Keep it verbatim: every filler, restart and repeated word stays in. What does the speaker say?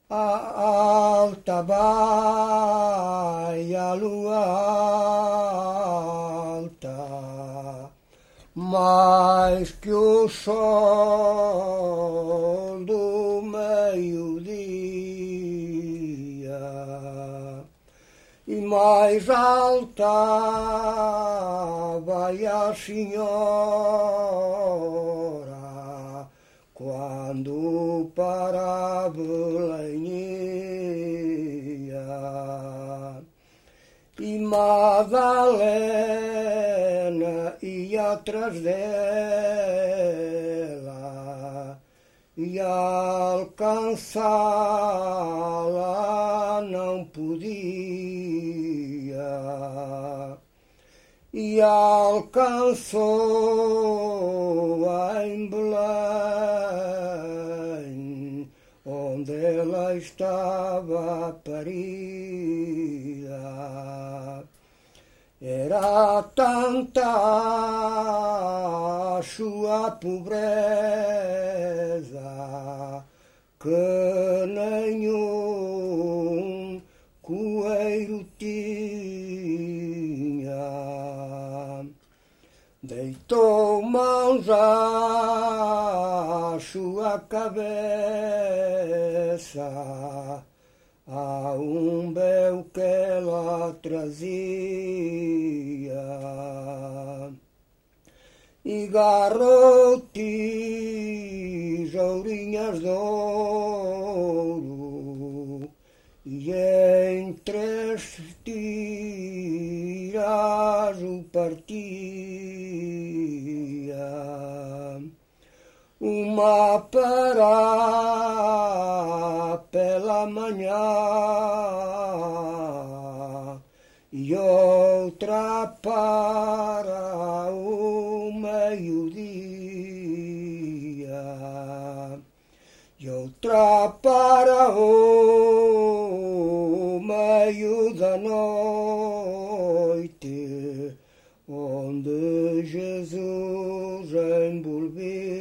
a alta vai a lua alta, mais que o sol do meio-dia, e mais alta vai a senhora quando para a Belém. E Madalena ia atrás dela e alcançá-la não podia, e alcançou-a em Belém, onde ela estava parida. Era tanta a sua pobreza que nenhum coelho tinha. Deitou mãos à sua cabeça, a um véu que ela trazia, e garrou tesourinhas de ouro, e em três tiras o partia, uma para pela manhã e outra para o meio-dia, e outra para o meio da noite, onde Jesus envolveu